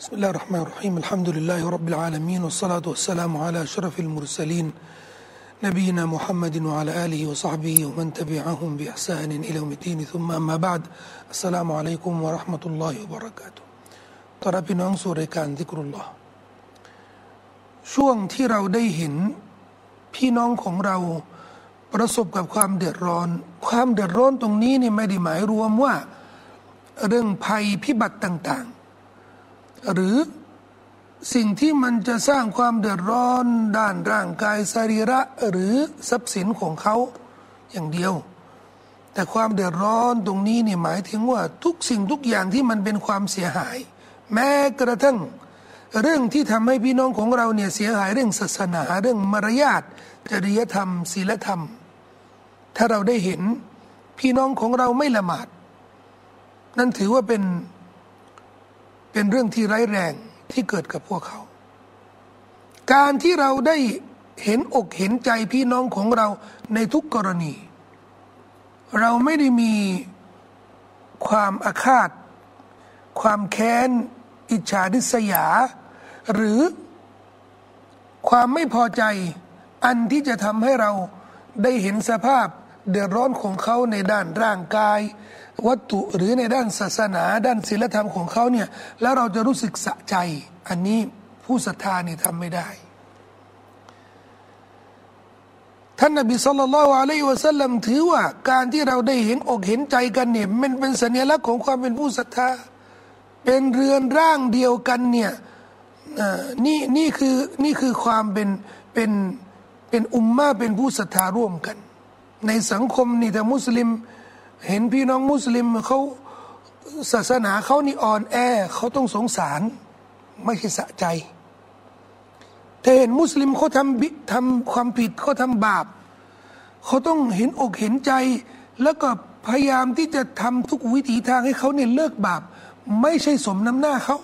بسم الله الرحمن الرحيم الحمد لله رب العالمين والصلاة والسلام على أشرف المرسلين نبينا محمد وعلى آله وصحبه ومن تبعهم بإحسان إلى يوم الدين ثم أما بعد السلام عليكم ورحمة الله وبركاته ต้อนรับพี่น้องสู่รายการซิกรุลลอฮ์ช่วงที่เราได้เห็นพี่น้องของเราประสบกับความเดือดร้อนตรงนี้นี่ไม่ได้หมายรวมว่าเรื่องภัยพิบัติต่างๆหรือสิ่งที่มันจะสร้างความเดือดร้อนด้านร่างกายสรีระหรือทรัพย์สินของเขาอย่างเดียวแต่ความเดือดร้อนตรงนี้นี่หมายถึงว่าทุกสิ่งทุกอย่างที่มันเป็นความเสียหายแม้กระทั่งเรื่องที่ทำให้พี่น้องของเราเนี่ยเสียหายเรื่องศาสนาเรื่องมารยาทจริยธรรมศีลธรรมถ้าเราได้เห็นพี่น้องของเราไม่ละหมาดนั่นถือว่าเป็นเรื่องที่ร้ายแรงที่เกิดกับพวกเขาการที่เราได้เห็นอกเห็นใจพี่น้องของเราในทุกกรณีเราไม่ได้มีความอาฆาตความแค้นอิจฉาริษยาหรือความไม่พอใจอันที่จะทำให้เราได้เห็นสภาพเดือดร้อนของเขาในด้านร่างกายวัตถุหรือในด้านศาสนาด้านศีลธรรมของเขาเนี่ยแล้วเราจะรู้สึกสะใจอันนี้ผู้ศรัทธานี่ทำไม่ได้ท่านนบีศ็อลลัลลอฮุอะลัยฮิวะซัลลัมถือว่าการที่เราได้เห็นอกเห็นใจกันเนี่ยมันเป็นสัญลักษณ์ของความเป็นผู้ศรัทธาเป็นเรือนร่างเดียวกันเนี่ยนี่คือความเป็นอุมมะห์เป็นผู้ศรัทธาร่วมกันในสังคมนี่แต่มุสลิมเห็นพี่น้องมุสลิมเขาศาสนาเขานี่อ่อนแอเขาต้องสงสารไม่ใช่สะใจแต่เห็นมุสลิมเขาทำความผิดเขาทำบาปเขาต้องเห็นอกเห็นใจแล้วก็พยายามที่จะทำทุกวิถีทางให้เขาเนี่ยเลิกบาปไม่ใช่สมน้ำหน้าเขา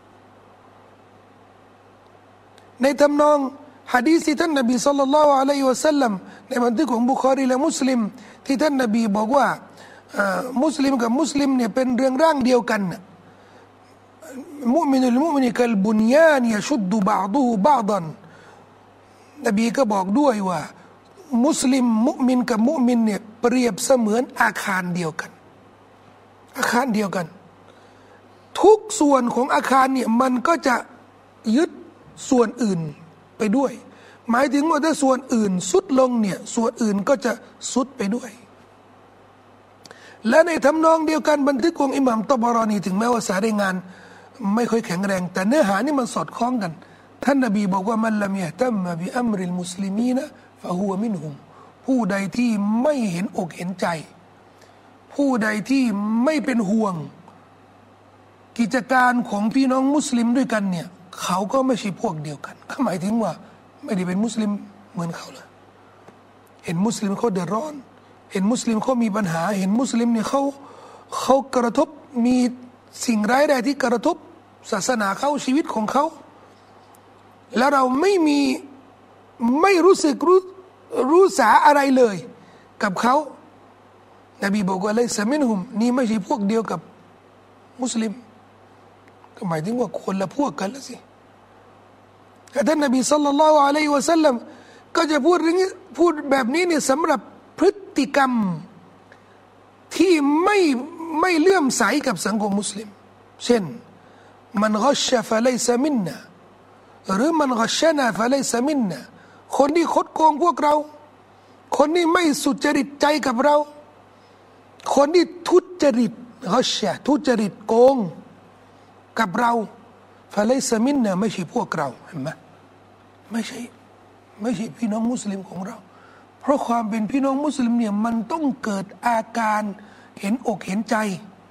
ในทำนองหะดีษที่ท่านนบีศ็อลลัลลอฮุอะลัยฮิวะซัลลัมในบันทึกของบุคอรีและมุสลิมที่ท่านนบีบอกว่ามุสลิมกับมุสลิมเนี่ยเป็นเรื่องร่างเดียวกันมุมินุลมุมินกัลบุนยานยะชุดดุบะอดุฮุบะอดันนบีก็บอกด้วยว่ามุสลิมมุมินกับมุมินเนี่ยเปรียบเสมือนอาคารเดียวกันอาคารเดียวกันทุกส่วนของอาคารเนี่ยมันก็จะยึดส่วนอื่นไปด้วยหมายถึงว่าถ้าส่วนอื่นสุดลงเนี่ยส่วนอื่นก็จะสุดไปด้วยและในทำนองเดียวกันบันทึกของอิหม่ามตอบารานีถึงแม้ว่าสายรายงานไม่ค่อยแข็งแรงแต่เนื้อหานี่มันสอดคล้องกันท่านนบีบอกว่ามันละมิยะตัมมะบิอัมริลมุสลิมีนะฟะฮุวะมินฮุมผู้ใดที่ไม่เห็นอกเห็นใจผู้ใดที่ไม่เป็นห่วงกิจการของพี่น้องมุสลิมด้วยกันเนี่ยเขาก็ไม่ใช่พวกเดียวกันหมายถึงว่าไม่ได้เป็นมุสลิมเหมือนเขาเลยเห็นมุสลิมเขาเดือดร้อนเห็นมุสลิมเขามีปัญหาเห็นมุสลิมเนี่ยเขากระทบมีสิ่งร้ายแรงที่กระทบศาสนาเขาชีวิตของเขาแล้วเราไม่รู้สึกรู้สาอะไรเลยกับเขานบีบอกว่าเลยซะมินฮุมนี่ไม่ใช่พวกเดียวกับมุสลิมก็หมายถึงว่าคนละพวกกันแล้วสิท่านนบีศ็อลลัลลอฮุอะลัยฮิวะซัลลัมก็จะพูดแบบนี้เนี่ยสำหรับพฤติกรรมที่ไม่เลื่อมใสกับสังคมมุสลิมเช่นมันกัชฟะลัยซะมินนะหรือมันกัชนะฟะลัยซะมินนะคนที่คดโกงพวกเราคนที่ไม่สุจริตใจกับเราคนที่ทุจริตกัชทุจริตโกงกับเราฟะลัยซะมินนะไม่ใช่พวกเราเห็นไหมไม่ใช่พี่น้องมุสลิมของเราเพราะความเป็นพี่น้องมุสลิมเนี่ยมันต้องเกิดอาการเห็นอกเห็นใจ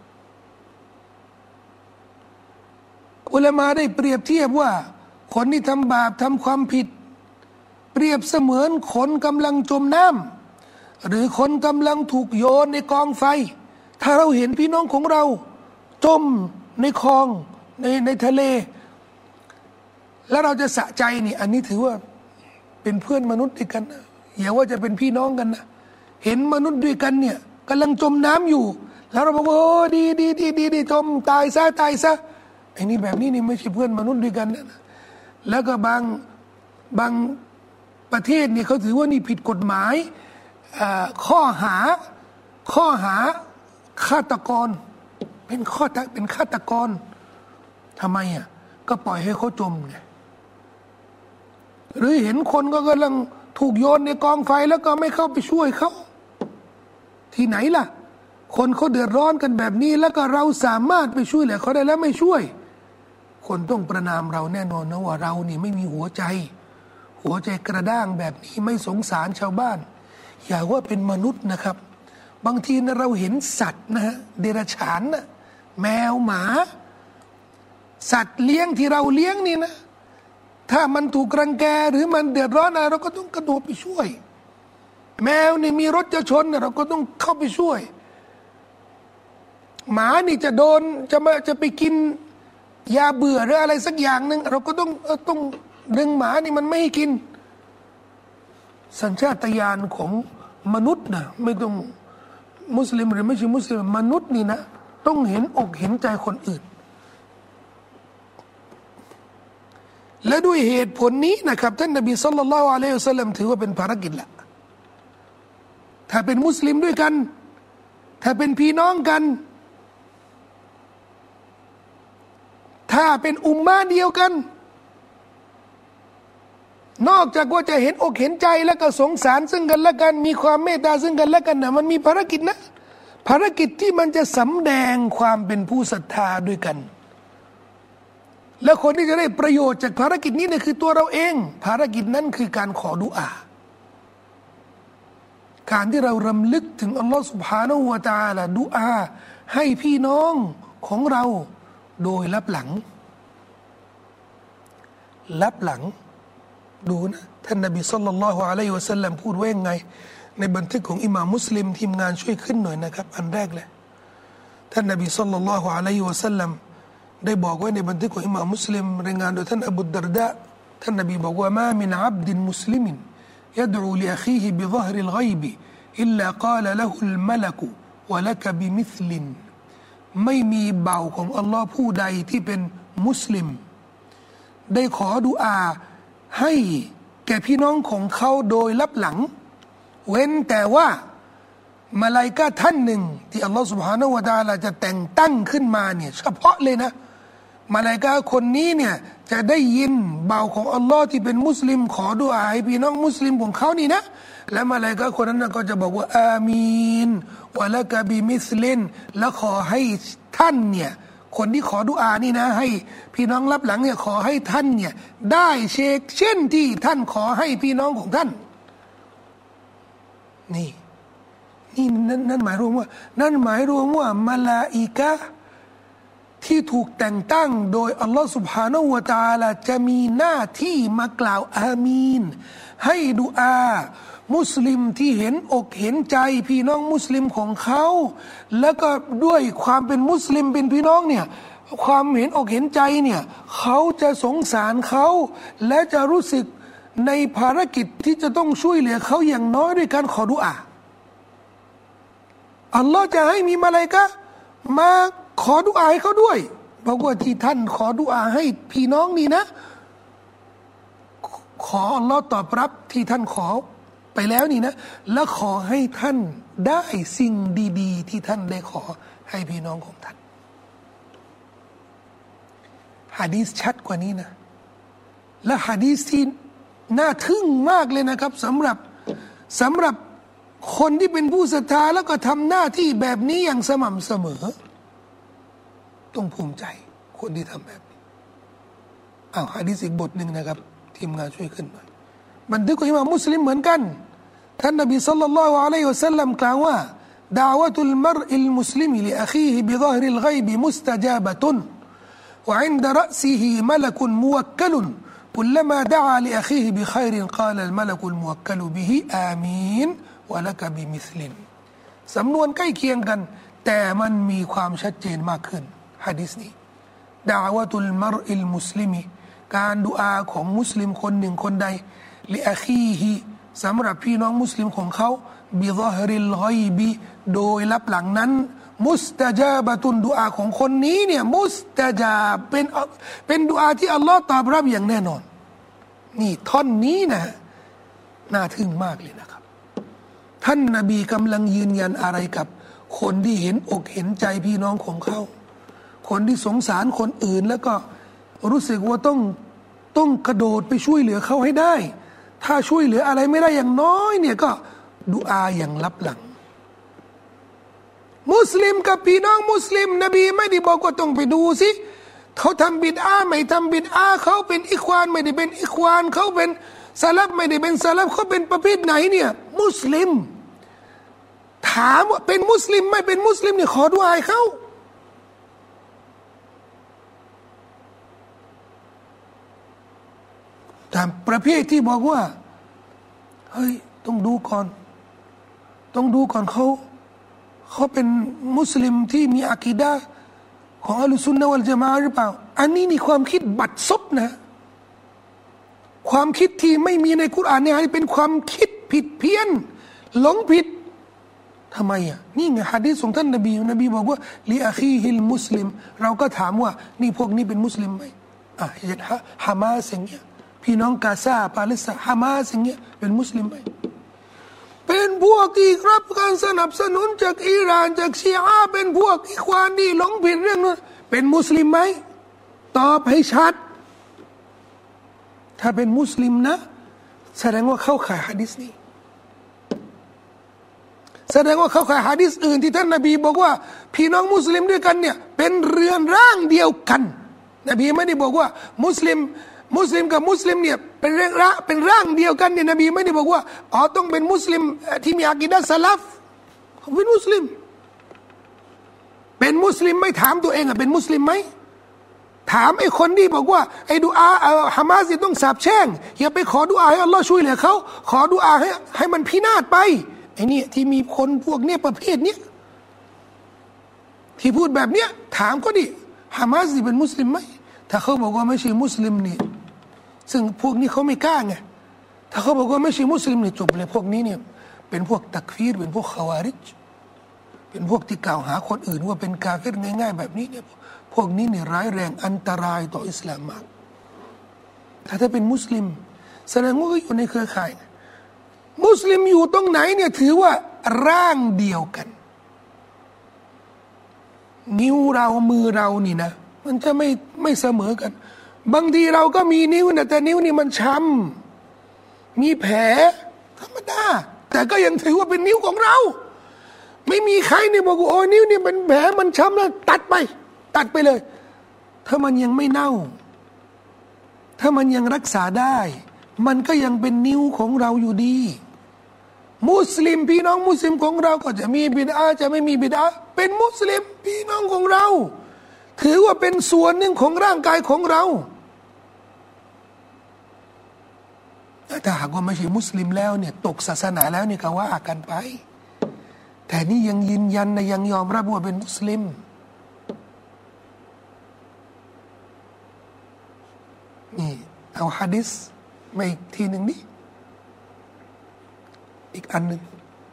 อุลามะได้เปรียบเทียบว่าคนที่ทำบาปทำความผิดเปรียบเสมือนคนกำลังจมน้ำหรือคนกำลังถูกโยนในกองไฟถ้าเราเห็นพี่น้องของเราจมในคลองในทะเลแล้วเราจะสะใจนี่อันนี้ถือว่าเป็นเพื่อนมนุษย์ด้วยกันนะอย่าว่าจะเป็นพี่น้องกันนะเห็นมนุษย์ด้วยกันเนี่ยกำลังจมน้ำอยู่แล้วเราบอกว่าโอ้ดีจมตายซะอ้นี่แบบนี้นี่ไม่ใช่เพื่อนมนุษย์ด้วยกันนะแล้วก็บางประเทศเนี่ยเขาถือว่านี่ผิดกฎหมายข้อหาฆาตกรเป็นฆาตกรทำไมอ่ะก็ปล่อยให้เขาจมไงหรือเห็นคนก็กำลังถูกโยนในกองไฟแล้วก็ไม่เข้าไปช่วยเขาที่ไหนล่ะคนเขาเดือดร้อนกันแบบนี้แล้วก็เราสามารถไปช่วยเหลือเขาได้แล้วไม่ช่วยคนต้องประนามเราแน่นอนนะว่าเรานี่ไม่มีหัวใจกระด้างแบบนี้ไม่สงสารชาวบ้านอย่าว่าเป็นมนุษย์นะครับบางทีนะเราเห็นสัตว์นะฮะเดรัจฉานนะแมวหมาสัตว์เลี้ยงที่เราเลี้ยงนี่นะถ้ามันถูกรังแกหรือมันเดือดร้อนอะไรเราก็ต้องกระโดดไปช่วยแมวนี่มีรถจะชนเราก็ต้องเข้าไปช่วยหมานี่จะไปกินยาเบื่อหรืออะไรสักอย่างหนึ่งเราก็ต้องดึงหมานี่มันไม่ให้กินสัญชาตญาณของมนุษย์นะไม่ต้องมุสลิมหรือไม่ใช่มุสลิมมนุษย์นี่นะต้องเห็นอกเห็นใจคนอื่นและด้วยเหตุผลนี้นะครับท่านนบีศ็อลลัลลอฮุอะลัยฮิวะซัลลัมถือว่าเป็นภารกิจละถ้าเป็นมุสลิมด้วยกันถ้าเป็นพี่น้องกันถ้าเป็นอุมมะเดียวกันนอกจากว่าจะเห็นอกเห็นใจแล้วก็สงสารซึ่งกันและกันมีความเมตตาซึ่งกันและกันนะมันมีภารกิจนะภารกิจที่มันจะสำแดงความเป็นผู้ศรัทธาด้วยกันและคนที่จะได้ประโยชน์จากภารกิจนี้เนี่ยคือตัวเราเองภารกิจนั้นคือการขอดุอาการที่เรารำลึกถึงอัลลอฮฺ سبحانه และ تعالى ดุอาให้พี่น้องของเราโดยลับหลังดูนะท่านนบีศ็อลลัลลอฮุอะลัยฮิวะซัลลัมพูดว่ายังไงในบันทึกของอิหม่ามมุสลิมทีมงานช่วยขึ้นหน่อยนะครับอันแรกเลยท่านนบีศ็อลลัลลอฮุอะลัยฮิวะซัลลัมได้บอกไว้ในบันทึกของอิหม่ามมุสลิมรายงานโดยท่านอบูดารดะท่านนบีบอกว่ามามินอับดินมุสลิมินยะดูลิอะคีฮิบิฎอฮริลฆอยบิอิลลากาลละฮุลมะละกุวะละกะบิมิษลินไม่มีเบาของอัลลอฮ์ผู้ใดที่เป็นมุสลิมได้ขอดุอาให้แก่พี่น้องของเขาโดยลับหลังเว้นแต่ว่ามาลาอิกะฮ์ท่านหนึ่งที่อัลลอฮฺ سبحانه และ تعالى จะแต่งตั้งขึ้นมาเนี่ยเฉพาะเลยนะมาลาอิกะฮ์คนนี้เนี่ยจะได้ยินเบาของอัลลอฮ์ที่เป็นมุสลิมขอดุอาให้พี่น้องมุสลิมของเขานี่นะและมาลาอิกะฮ์คนนั้นก็จะบอกว่าอามีนวะละกะบิมิสลินและขอให้ท่านเนี่ยคนที่ขอดุอานี่นะให้พี่น้องรับหลังเนี่ยขอให้ท่านเนี่ยได้เช่นที่ท่านขอให้พี่น้องของท่านนี่นั่นหมายรวมว่ามาลาอิกะฮ์ที่ถูกแต่งตั้งโดยอัลลอฮฺ سبحانه และ تعالى จะมีหน้าที่มากล่าวอามีนให้ดุอามุสลิมที่เห็นอกเห็นใจพี่น้องมุสลิมของเขาแล้วก็ด้วยความเป็นมุสลิมเป็นพี่น้องเนี่ยความเห็นอกเห็นใจเนี่ยเขาจะสงสารเขาและจะรู้สึกในภารกิจที่จะต้องช่วยเหลือเขาอย่างน้อยด้วยการขอดุอาอัลลอฮ์จะให้มีมาลาอิกะฮ์มาขอดุอาให้เขาด้วยเพราะว่าที่ท่านขอดุอาให้พี่น้องนี่นะขออัลลอฮ์ตอบรับที่ท่านขอไปแล้วนี่นะและขอให้ท่านได้สิ่งดีๆที่ท่านได้ขอให้พี่น้องของท่านหะดีษชัดกว่านี้นะและหะดีษที่น่าทึ่งมากเลยนะครับสำหรับคนที่เป็นผู้ศรัทธาแล้วก็ทำหน้าที่แบบนี้อย่างสม่ำเสมอต้องภูมิใจคนที่ทำแบบนี้หะดีษอีกบทหนึ่งนะครับทีมงานช่วยขึ้นหน่อยบันทึกของอิหม่ามมุสลิมเหมือนกันท่านนบีศ็อลลัลลอฮุอะลัยฮิวะซัลลัมกล่าวว่าดะอ์วะตุลมัรอิลมุสลิมลิอะคีฮิบิฎอฮริลฆอยบิมุสตะญาบะตุนวะอินดะรอซิฮิมะละกุนมุวักกะลุนكلما دعا لأخيه بخير قال الملك الموكل به آمين ولك بمثل สำนวนใกล้เคียงกันแต่มันมีความชัดเจนมากขึ้นหะดีษนี้ดะอ์วะตุลมัรอิลมุสลิมการดุอาของมุสลิมคนหนึ่งคนใดลิอะคีฮิสำหรับพี่น้องมุสลิมของเขาบิฎอฮริลฆอยบิโดยลับหลังนั้นมุสตะจาบะตุนดุอาของคนนี้เนี่ยมุสตะจาเป็นดุอาที่อัลลอฮ์ตอบรับอย่างแน่นอนนี่ท่อนนี้นะน่าทึ่งมากเลยนะครับท่านนบีกำลังยืนยันอะไรกับคนที่เห็นอกเห็นใจพี่น้องของเขาคนที่สงสารคนอื่นแล้วก็รู้สึกว่าต้องกระโดดไปช่วยเหลือเขาให้ได้ถ้าช่วยเหลืออะไรไม่ได้อย่างน้อยเนี่ยก็ดุอาอย่างลับหลังมุสลิมกับพี่น้องมุสลิมนบีไม่ได้บอกว่าต้องไปดูสิเขาทำบิดอาไม่ทำบิดอาเขาเป็นอิควานไม่ได้เป็นอิควานเขาเป็นซาลับไม่ได้เป็นซาลับเขาเป็นประเภทไหนเนี่ยมุสลิมถามว่าเป็นมุสลิมไม่เป็นมุสลิมเนี่ยขอดุอาให้เขาแต่ประเภทที่บอกว่าเฮ้ยต้องดูก่อนเขาเป็นมุสลิมที่มีอะกีดะห์ของอัลซุนนะฮ์วัลญะมาอะห์หรือเปล่าอันนี้นี่ความคิดบัดซบนะความคิดที่ไม่มีในกุรอานเนี่ยเป็นความคิดผิดเพี้ยนหลงผิดทำไมอ่ะนี่ไงหะดีษของท่านนบีบอกว่าลิอาคีฮิลมุสลิมเราก็ถามว่านี่พวกนี้เป็นมุสลิมไหมอย่างฮามาสอย่างเงี้ยพี่น้องกาซาปาเลสไตน์ฮามาสอย่างเงี้ยเป็นมุสลิมไหมเป็นพวกที่รับการสนับสนุนจากอิหร่านจากชีอะห์เป็นพวกอิควานที่หลงผิดเรื่องนั้นเป็นมุสลิมไหมตอบให้ชัดถ้าเป็นมุสลิมนะแสดงว่าเข้าข่ายหะดีษนี้แสดงว่าเข้าข่ายหะดีษอื่นที่ท่านนบีบอกว่าพี่น้องมุสลิมด้วยกันเนี่ยเป็นเรือนร่างเดียวกันนบีไม่ได้บอกว่ามุสลิมกับมุสลิมเนี่ยเป็นร่างเดียวกันเนี่ยนบีไม่ได้บอกว่าต้องเป็นมุสลิมที่มีอะกีดะห์ซะลัฟเขาเป็นมุสลิมไม่ถามตัวเองเป็นมุสลิมไหมถามไอ้คนที่บอกว่าไอ้ดุอาฮามาสต้องสาบแช่งอย่าไปขอดุอาให้อัลลอฮ์ช่วยเหลือเขาขอดุอาให้มันพินาศไปไอ้นี่ที่มีคนพวกเนี้ยประเภทเนี้ยที่พูดแบบเนี้ยถามก็ดิฮามาสเป็นมุสลิมไหมถ้าเขาบอกว่าไม่ใช่มุสลิมนี่ซึ่งพวกนี้เขาไม่กล้าไงถ้าเขาบอกว่าไม่ใช่มุสลิมนี่จบเลยพวกนี้เนี่ยเป็นพวกตักฟีรเป็นพวกคาวาริจเป็นพวกที่กล่าวหาคนอื่นว่าเป็นกาเฟรง่ายๆแบบนี้เนี่ยพวกนี้เนี่ยร้ายแรงอันตรายต่ออิสลามมากถ้าเป็นมุสลิมแสดงว่าก็อยู่ในเครือข่ายมุสลิมอยู่ตรงไหนเนี่ยถือว่าร่างเดียวกันนิ้วเรามือเรานี่นะมันจะไม่เสมอกันบางทีเราก็มีนิ้วนะแต่นิ้วนี่มันช้ำมีแผลธรรมดาแต่ก็ยังถือว่าเป็นนิ้วของเราไม่มีใครเนี่ยบอกว่าโอ้นิ้วนี่เป็นแผลมันช้ำแล้วตัดไปเลยถ้ามันยังไม่เน่าถ้ามันยังรักษาได้มันก็ยังเป็นนิ้วของเราอยู่ดีมุสลิมพี่น้องมุสลิมของเราก็จะมีบิดาจะไม่มีบิดาเป็นมุสลิมพี่น้องของเราถือว่าเป็นส่วนหนึ่งของร่างกายของเราถ้าหากว่าไม่ใช่มุสลิมแล้วเนี่ยตกศาสนาแล้วเนี่ยก็ว่ากันไปแต่นี่ยังยืนยันนะยังยอมรับว่าเป็นมุสลิมนี่เอาหะดีษมาอีกทีหนึ่งนี่อีกอันหนึ่ง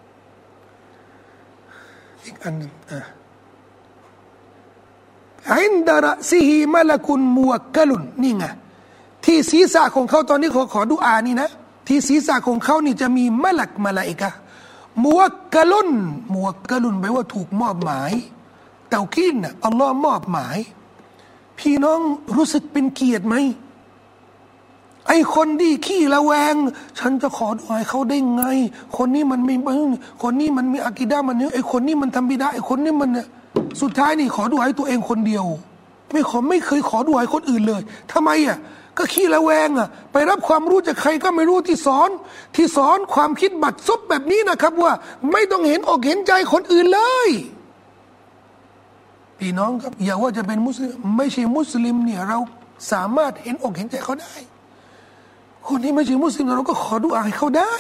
อินดะรอซิฮิมะละกุนมุวักกะลุนนี่ไงที่ศีรษะของเขาตอนนี้ขอดุอานี่นะที่ศีรษะของเขานี่จะมีมะลาอิกะห์มุวักกะลุนแปลว่าถูกมอบหมายเตากีนน่ะอัลลอฮ์มอบหมายพี่น้องรู้สึกเป็นเกียรติไหมไอ้คนที่ขี้ระแวงฉันจะขอดุอาให้เขาได้ไงคนนี้มันไม่คนนี้มันมีอะกีดะห์มันไอ้คนนี้มันทำบิดาไอ้คนนี้มันสุดท้ายนี่ขอดุอาให้ตัวเองคนเดียวไม่เคยขอดุอาให้คนอื่นเลยทำไมก็ขี้ระแวงไปรับความรู้จากใครก็ไม่รู้ที่สอนความคิดบัดซบแบบนี้นะครับว่าไม่ต้องเห็นอกเห็นใจคนอื่นเลยพี่น้องครับอย่าว่าจะเป็นมุสลิมไม่ใช่มุสลิมเนี่ยเราสามารถเห็นอกเห็นใจเขาได้คนที่ไม่ใช่มุสลิมเราก็ขอดุอาให้เขาได้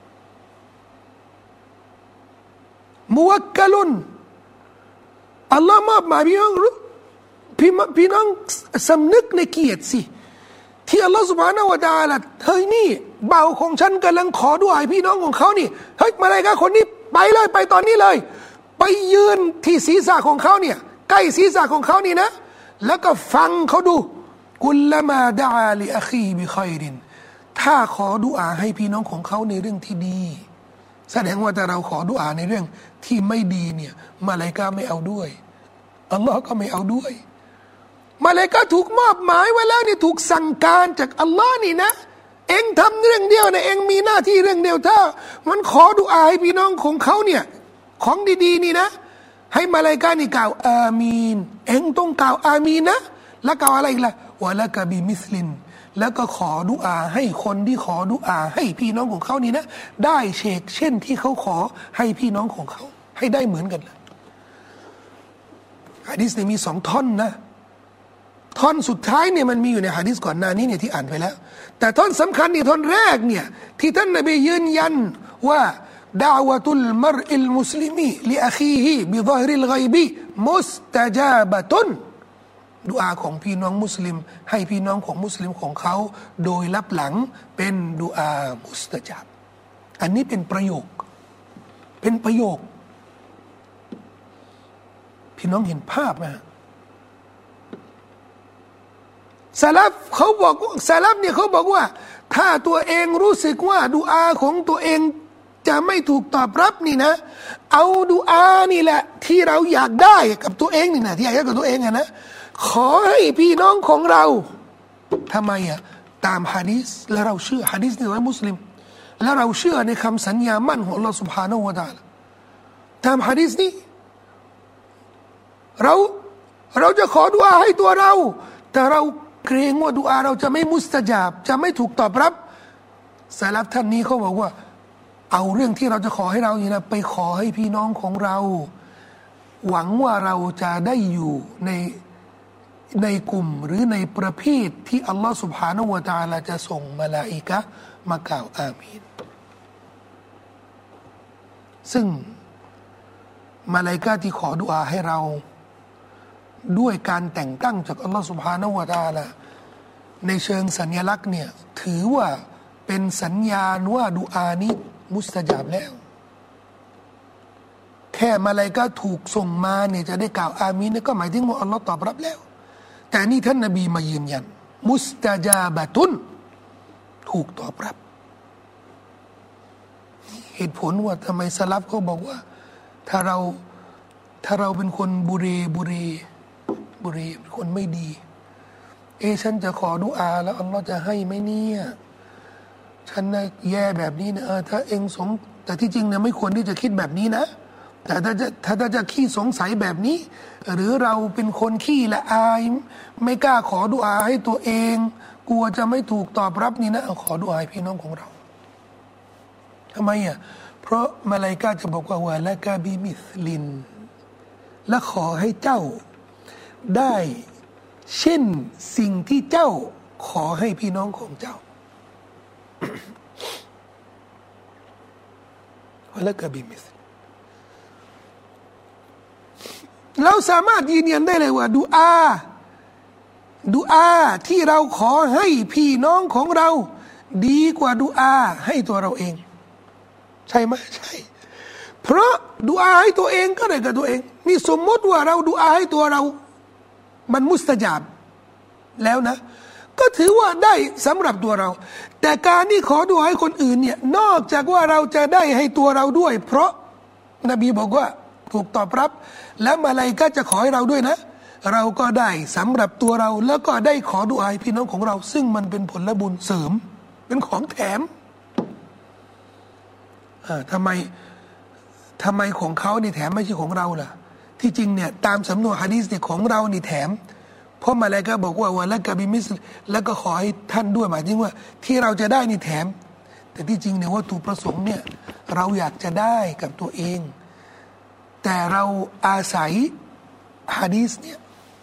มุวักกะลุนอัลลอฮ์มอบหมายพี่น้องสำนึกในเกียรติสิที่อัลลอฮฺซุบฮานะฮูวะตะอาลาเฮ้ยนี่เบาของฉันกำลังขอดุอาให้พี่น้องของเขานี่เฮ้ยมาเลยครับคนนี้ไปเลยไปตอนนี้เลยไปยืนที่ศีรษะของเขาเนี่ยใกล้ศีรษะของเขานี่นะแล้วก็ฟังเขาดูกุลละมาดาลิอะคีบิค็อยรินถ้าขอดุอาให้พี่น้องของเขาในเรื่องที่ดีแสดงว่าแต่เราขอดุอาในเรื่องที่ไม่ดีเนี่ยมาลาอิกะฮ์ไม่เอาด้วยอัลลอฮ์ก็ไม่เอาด้วยมาลาอิกะฮ์ถูกมอบหมายไว้แล้วนี่ถูกสั่งการจากอัลลอฮ์นี่นะเองทำเรื่องเดียวนะเองมีหน้าที่เรื่องเดียวถ้ามันขอดุอาให้พี่น้องของเขาเนี่ยของดีๆนี่นะให้มาลาอิกะฮ์นี่กล่าวอามีนเองต้องกล่าวอามีนนะแล้วกล่าวอะไรอีกล่ะวะละกะบิมิสลินแล้วก็ขอดุอาให้คนที่ขอดุอาให้พี่น้องของเขานี่นะได้เชกเช่นที่เขาขอให้พี่น้องของเขาให้ได้เหมือนกันเลยหะดีษนี้มี2ท่อนนะท่อนสุดท้ายเนี่ยมันมีอยู่ในหะดีษก่อนหน้านี้เนี่ยที่อ่านไปแล้วแต่ท่อนสำคัญนี่ท่อนแรกเนี่ยที่ท่านนบียืนยันว่าดะวะตุลมรอิลมุสลิมีลิอะคีฮิบิฎอฮริลฆอยบิมุสตะญาบะตุนดุอาของพี่น้องมุสลิมให้พี่น้องของมุสลิมของเขาโดยลับหลังเป็นดุอามุสตะญาบอันนี้เป็นประโยคพี่น้องเห็นภาพไหมซะลัฟเขาบอกซะลัฟเนี่ยเขาบอกว่าถ้าตัวเองรู้สึกว่าดุอาของตัวเองจะไม่ถูกตอบรับนี่นะเอาดุอานี่แหละที่เราอยากได้กับตัวเองนี่นะที่อยากได้กับตัวเองนะขอให้พี่น้องของเราทำไมตามหะดีษและเราเชื่อหะดีษนี่ว่ามุสลิมและเราเชื่อในคำสัญญามั่นของอัลลอฮฺ سبحانه และ تعالى ตามหะดีษนี้เราจะขอดุอาให้ตัวเราแต่เราเกรงว่าดุอาเราจะไม่มุสตะญาบจะไม่ถูกตอบรับซะลัฟท่านนี้เขาบอกว่าเอาเรื่องที่เราจะขอให้เรานี่นะไปขอให้พี่น้องของเราหวังว่าเราจะได้อยู่ในกลุ่มหรือในประเภทที่อัลลอฮฺ سبحانه และ تعالى จะส่งมลาอิกะห์มากล่าวอามีนซึ่งมลาอิกะห์ที่ขอดุอาให้เราด้วยการแต่งตั้งจากอัลลอฮฺ سبحانه และ تعالى ในเชิงสัญลักษณ์เนี่ยถือว่าเป็นสัญญาณว่าดุอานี้มุสตะญาบแล้วแค่มลาอิกะห์ถูกส่งมาเนี่ยจะได้กล่าวอามีนก็หมายถึงว่าอัลลอฮฺตอบรับแล้วแต่นี่ท่านนบีมายืนยันมุสตะญาบะตุนถูกตอบรับเหตุผลว่าทำไมสลับเขาบอกว่าถ้าเราเป็นคนบุรีเป็นคนไม่ดีฉันจะขอดุอาแล้วอัลลอฮ์จะให้ไหมเนี่ยฉันน่ะแย่แบบนี้นะถ้าเองแต่ที่จริงเนี่ยไม่ควรที่จะคิดแบบนี้นะแต่ถ้าจะขี้สงสัยแบบนี้หรือเราเป็นคนขี้ละอายไม่กล้าขอดุอาให้ตัวเองกลัวจะไม่ถูกตอบรับนี่นะขอดุอาให้พี่น้องของเราทำไมเพราะมาลาอิกะฮ์จะบอกว่าวะละกะบิมิสลินและขอให้เจ้าได้เช่นสิ่งที่เจ้าขอให้พี่น้องของเจ้าวะละกะบิมิสเราสามารถยืนยันได้เลยว่าดุอาที่เราขอให้พี่น้องของเราดีกว่าดุอาให้ตัวเราเองใช่ไหมใช่เพราะดุอาให้ตัวเองก็ได้กับตัวเองนี่สมมติว่าเราดุอาให้ตัวเรามันมุสตะญาบแล้วนะก็ถือว่าได้สำหรับตัวเราแต่การที่ขอดุอาให้คนอื่นเนี่ยนอกจากว่าเราจะได้ให้ตัวเราด้วยเพราะนบีบอกว่าถูกตอบรับและมาลาอิกะฮ์จะขอให้เราด้วยนะเราก็ได้สำหรับตัวเราแล้วก็ได้ขอดุอาให้พี่น้องของเราซึ่งมันเป็นผลบุญเสริมเป็นของแถมทำไมของเขานี่แถมไม่ใช่ของเราล่ะที่จริงเนี่ยตามสำนวนหะดีษเนี่ยของเรานี่แถมเพราะมาลาอิกะฮ์บอกว่าวะละกะบิมิสแล้วก็ขอให้ท่านด้วยหมายถึงว่าที่เราจะได้นี่แถมแต่ที่จริงเนี่ยวัตถุประสงค์เนี่ยเราอยากจะได้กับตัวเองแต่เราอาศัยหะดีษเนี่ย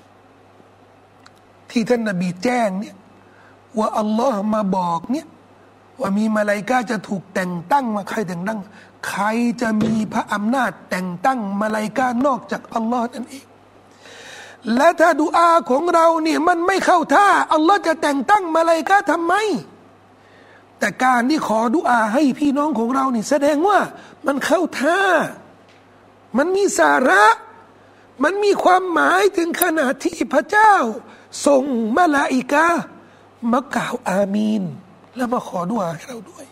ที่ท่านนบีแจ้งเนี่ยว่าอัลลอฮ์มาบอกเนี่ยว่ามีมลาอิกะฮ์จะถูกแต่งตั้งมาใครแต่งตั้งใครจะมีพระอำนาจแต่งตั้งมลาอิกะฮ์นอกจากอัลลอฮ์นั่นเองและถ้าดุอาของเราเนี่ยมันไม่เข้าท่าอัลลอฮ์จะแต่งตั้งมลาอิกะฮ์ทำไมแต่การที่ขอดุอาให้พี่น้องของเรานี่แสดงว่ามันเข้าท่ามันมีสาระมันมีความหมายถึงขนาดที่พระเจ้าส่งมลาอิกะห์มากล่าวอามีนแล้วมาขอดุอาให้เราด้วย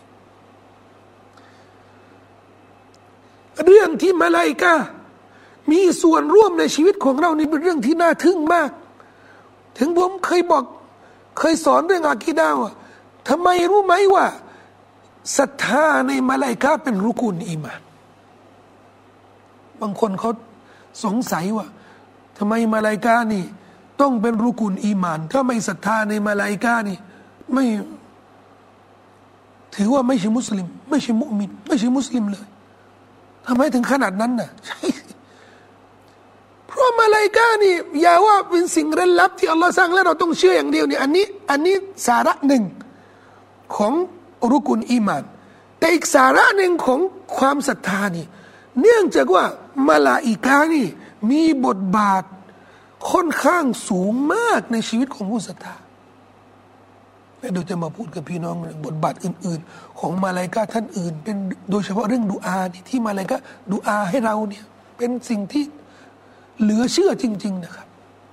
เรื่องที่มลาอิกะห์มีส่วนร่วมในชีวิตของเรานี่เป็นเรื่องที่น่าทึ่งมากถึงผมเคยสอนเรื่องอากีดะห์ว่าทำไมรู้ไหมว่าศรัทธาในมลาอิกะห์เป็นรุกุนอีมานบางคนเขาสงสัยว่าทำไมมลาอิกะห์นี่ต้องเป็นรุกุนอีมานถ้าไม่ศรัทธาในมลาอิกะห์นี่ไม่ถือว่าไม่ใช่มุสลิมไม่ใช่มุมินไม่ใช่มุสลิมเลยทำไมถึงขนาดนั้นน่ะใช่เพราะมลาอิกะห์นี่อย่าว่าเป็นสิ่งเร้นลับที่อัลลอฮ์สร้างแล้วเราต้องเชื่ออย่างเดียวนี่อันนี้สาระหนึ่งของรุกุนอีมานแต่อีกสาระหนึ่งของความศรัทธานี่เนื่องจากว่ามลาอิกะห์นี่มีบทบาทค่อนข้างสูงมากในชีวิตของผู้ศรัทธาและเดี๋ยวจะมาพูดกับพี่น้องบทบาทอื่นๆของมลาอิกะห์ท่านอื่นเป็นโดยเฉพาะเรื่องดุอาที่มลาอิกะห์ดุอาให้เราเนี่ยเป็นสิ่งที่เหลือเชื่อจริงๆนะครับ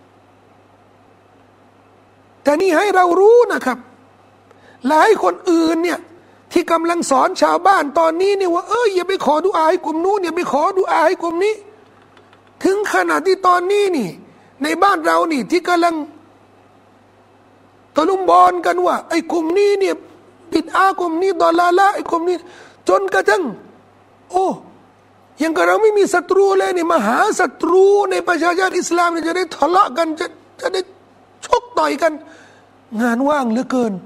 แต่นี่ให้เรารู้นะครับหลายคนอื่นเนี่ยที่กำลังสอนชาวบ้านตอนนี้เนี่ยว่าอย่าไปขอดุอาให้กลุ่มนู้นอย่าไปขอดุอาให้กลุ่มนี้ถึงขนาดที่ตอนนี้นี่ในบ้านเรานี่ที่กำลังตะลุมบอลกันว่าไอ้กลุ่มนี้เนี่ยบิดอากลุ่มนี้ดอลาละไอ้กลุ่มนี้จนกระทั่งยังกับเราไม่มีศัตรูเลยนี่มหาศัตรูในประชาชาติอิสลามเนี่ยจะได้ทะเลาะกันจะได้ชกต่อยกันงานว่างเหลือเกิน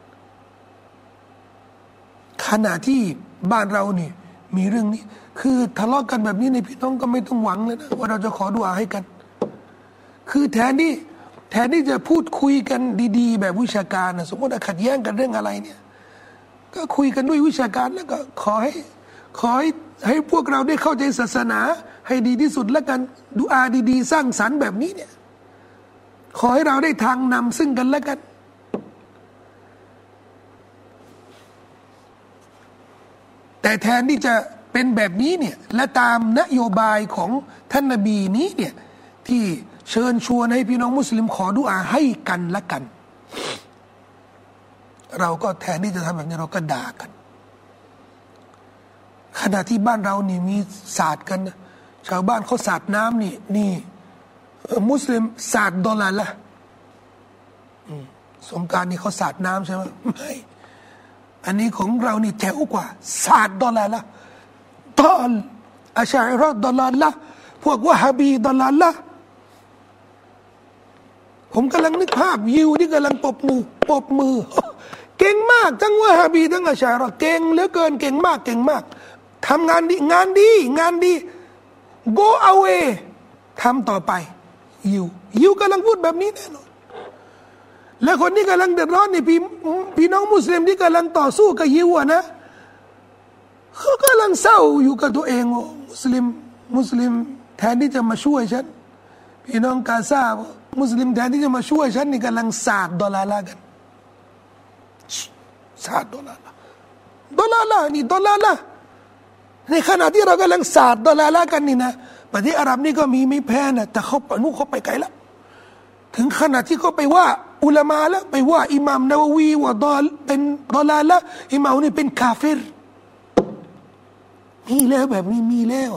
ขณะที่บ้านเรานี่มีเรื่องนี้คือทะเลาะกันแบบนี้ในพี่น้องก็ไม่ต้องหวังเลยนะว่าเราจะขอดุอาให้กันคือแทนที่จะพูดคุยกันดีๆแบบวิชาการนะสมมติขัดแย้งกันเรื่องอะไรเนี่ยก็คุยกันด้วยวิชาการแล้วก็ขอให้พวกเราได้เข้าใจศาสนาให้ดีที่สุดแล้วกันดุอาดีๆสร้างสรรค์แบบนี้เนี่ยขอให้เราได้ทางนำซึ่งกันและกันแต่แทนที่จะเป็นแบบนี้เนี่ยและตามนโยบายของท่านนบีนี้เนี่ยที่เชิญชวนให้พี่น้องมุสลิมขอดุอาให้กันและกันเราก็แทนที่จะทำแบบนี้เราก็ด่ากันขณะที่บ้านเรานี่มีสาดกันนะชาวบ้านเขาสาดน้ำนี่มุสลิมสาดดอลลาร์ละสงกรานต์นี่เขาสาดน้ำใช่ไหมไม่อันนี้ของเรานี่แจ๋วกว่าสาดดอลลาร์ละตอนอัชอะอิเราะห์ดอลลาร์ละพวกวะฮาบีดอลลาร์ละผมกำลังนึกภาพยิวที่กำลังปรบมือเก่งมากทั้งวะฮาบีทั้งอัชอะอิเราะห์เก่งเหลือเกินเก่งมากทำงานดี go away ทำต่อไปยิวกำลังพูดแบบนี้แน่นอนและคนที่กำลังเดือดร้อนนี่พี่น้องมุสลิมที่กำลังต่อสู้กับยิวนะเขากำลังเศร้าอยู่กับตัวเองมุสลิมแทนที่จะมาช่วยฉันพี่น้องกาซามุสลิมแทนที่จะมาช่วยฉันนี่กำลังสาดดอลลาร์กันสาดดอลลาร์นี่ดอลลาร์ในขณะที่เรากำลังสาดดอลลาร์กันนี่นะประเทศอาหรับนี่ก็มีไม่แพ้นะแต่เขาไปไกลแล้วถึงขนาดที่เขาไปว่าอุลามาแล้วไปว่าอิหม่ามนาววีว่าเป็นดอลลาร์ละอิหม่ามนี่เป็นกาเฟรมีแล้วแบบนี้มีแล้ว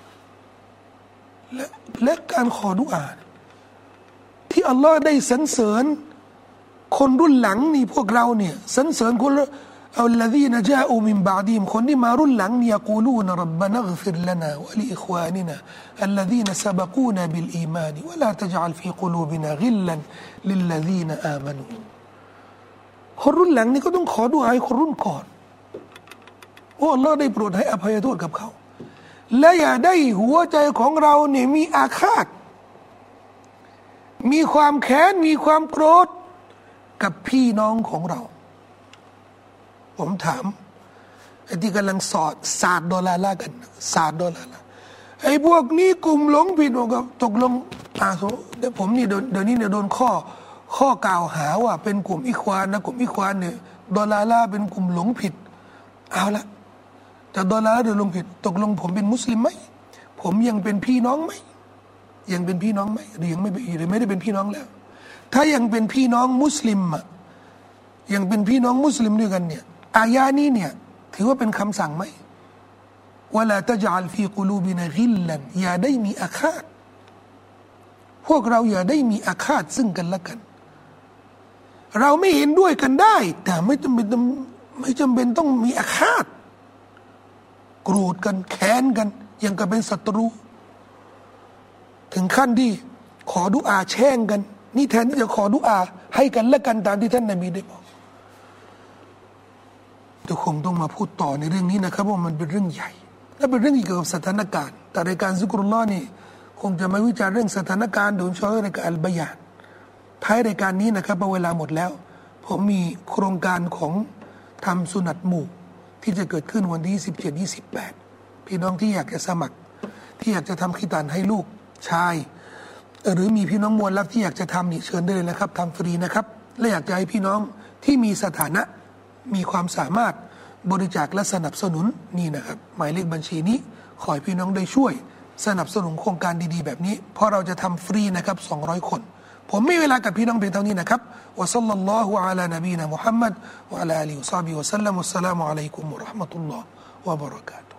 และการขอดุอาที่อัลลอฮ์ได้สรรเสริญคนรุ่นหลังนี่พวกเราเนี่ยสรรเสริญคนالذين جاءوا من بعدهم คนที่มารุ่นหลังเนี่ยيقولون ربنا اغفر لنا ولإخواننا الذين سبقونا بالإيمان ولا تجعل في قلوبنا غلا للذين آمنوا คนรุ่นหลังนี่ก็ต้องขอดุอาให้คนรุ่นก่อนอัลลอฮ์ได้โปรดให้อภัยโทษกับเขาและอย่าได้หัวใจของเราเนี่ยมีอาฆาตมีความแค้นมีความโกรธกับพี่น้องของเราผมถามไอ้ที่กำลังสาดดอลลาร์กันสาดดอลลาร์ไอ้พวกนี้กลุ่มหลงผิดผมก็ตกลงเดี๋ยวผมนี่เดี๋ยวนี้เนี่ยโดนข้อกล่าวหาว่าเป็นกลุ่มอิควานนะกลุ่มอิควานเนี่ยดอลลาร์เป็นกลุ่มหลงผิดเอาละแต่ดอลลาร์เดี๋ยวหลงผิดตกลงผมเป็นมุสลิมไหมผมยังเป็นพี่น้องไหมยังเป็นพี่น้องไหมหรือยังไม่หรือไม่ได้เป็นพี่น้องแล้วถ้ายังเป็นพี่น้องมุสลิมอ่ะยังเป็นพี่น้องมุสลิมด้วยกันเนี่ยอายะนี้เนี่ยถือว่าเป็นคำสั่งไหมวะลาตะจัลฟีกุลูบินะกิลลันอย่าได้มีอาฆาตพวกเราอย่าได้มีอาฆาตซึ่งกันและกันเราไม่เห็นด้วยกันได้แต่ไม่จำเป็นต้องมีอาฆาตโกรธกันแค้นกันยังกับเป็นศัตรูถึงขั้นที่ขอดุอาแช่งกันนี่แทนที่จะขอดุอาให้กันและกันตามที่ท่านนบีได้บอกเดี๋ยวคงต้องมาพูดต่อในเรื่องนี้นะครับว่ามันเป็นเรื่องใหญ่และเป็นเรื่องเกี่ยวกับสถานการณ์แต่รายการซิกรุลลอฮ์นี่คงจะไม่วิจารณ์เรื่องสถานการณ์โดยเฉพาะรายการอัลบายานท้ายรายการนี้นะครับเวลาหมดแล้วผมมีโครงการของทำสุนัตหมู่ที่จะเกิดขึ้นวันที่27-28พี่น้องที่อยากจะสมัครที่อยากจะทำขิตานให้ลูกชายหรือมีพี่น้องมวลรักที่อยากจะทำนี่เชิญได้เลยนะครับทำฟรีนะครับและอยากจะให้พี่น้องที่มีสถานะมีความสามารถบริจาคและสนับสนุนนี่นะครับหมายเลขบัญชีนี้ขอให้พี่น้องได้ช่วยสนับสนุนโครงการดีๆแบบนี้เพราะเราจะทำฟรีนะครับ200 คนผมมีเวลากับพี่น้องเพียงเท่านี้นะครับวะซัลลัลลอฮุอะลานบีนะมุฮัมมัดวะอะลาอาลีฮิวะซอฮบิฮิวะซัลลัมวัสสลามุอะลัยกุมวะเราะห์มะตุลลอฮ์วะบะเราะกาตุฮ์